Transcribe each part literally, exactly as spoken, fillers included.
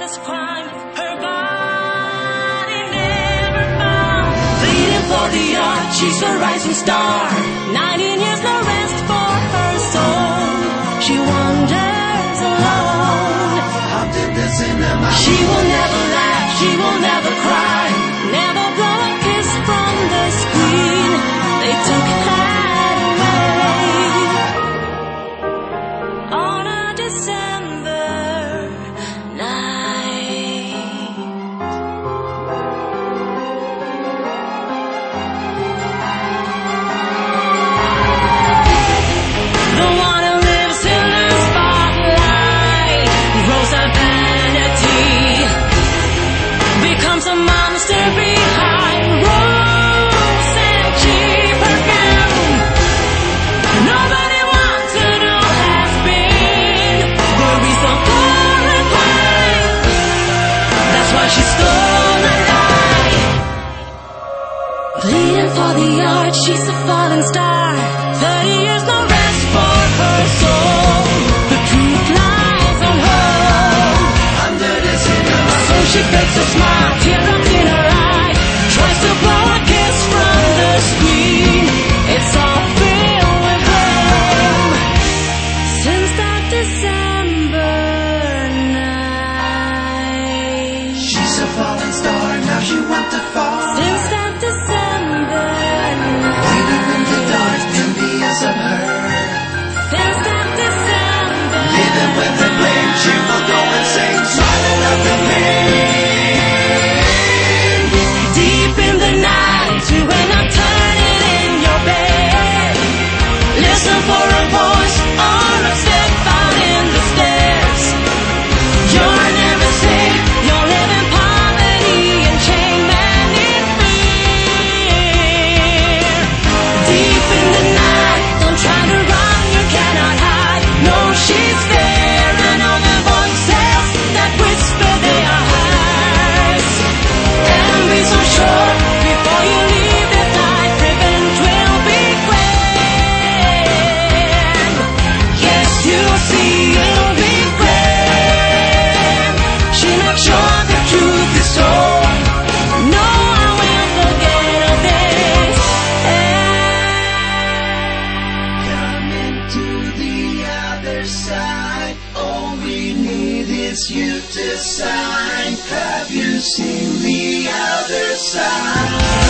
this crime, her body never found. Pleading for the art, she's a rising star. Nineteen years, no rest for her soul. She wanders alone. How did this end up? She will never laugh, she will never cry, never blow a kiss from the screen. They took that away on a December night. The one who lives in the spotlight grows a vanity, becomes a monster behind rose and cheap perfume. Nobody wants to know has been the reason for her crime. That's why she stole a light. Pleading for the art, she's a falling star. Thirty years, no rest for her soul. The truth lies on her. Under this end So she fakes a smile, teardrops in her eye, tries to blow a kiss from the screen. It's all filled with blame. Since that December night. she's a falling star, now she wants to fall. Since that December night. Waiting in the dark, envious of her. Since that December Living with the blame, she will go insane, smiling at the pain. deep in the night, when I'm turning in your bed, listen for a voice or a step out in the stairs. You're never safe, you'll live in poverty and shame and in fear. Deep in the night, don't try to run, you cannot hide. No, she's there, and all the voices that whisper they are hers. And be so sure before you leave this life, revenge will be grand. Yes, you'll see it'll be grand. She makes sure the truth is told. No one will forget of this. Coming to the other side, all we need is you to sign. Have you seen the other side?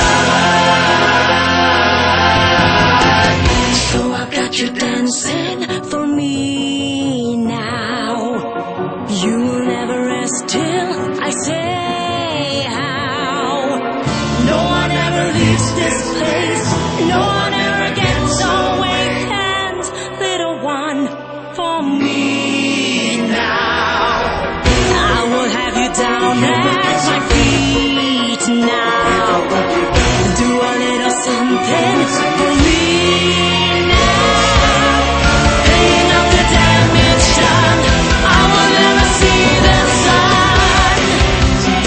So I've got you dancing for me now. You will never rest till I say how. No one ever leaves this place. No one ever gets away. And little one, for me now. I will have you down at my feet now. Do a little something for me now. Paying up the damage done. I will never see the sun.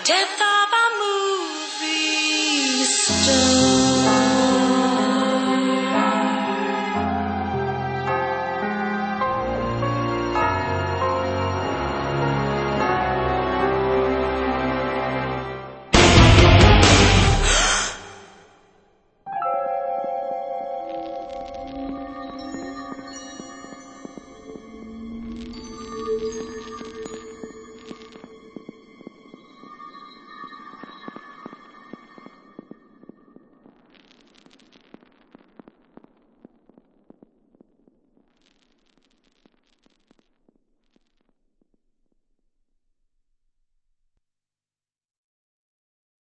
Death